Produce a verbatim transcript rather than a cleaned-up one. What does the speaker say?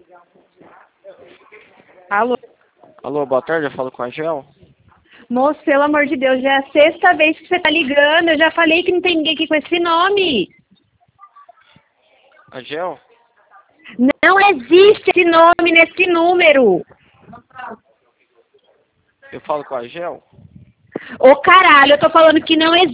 Alô? Alô, boa tarde, eu falo com a Gel. Moço, pelo amor de Deus, já é a sexta vez que você tá ligando. Eu já falei que não tem ninguém aqui com esse nome. A Gel? Não existe esse nome nesse número. Eu falo com a Gel? Ô caralho, eu tô falando que não existe.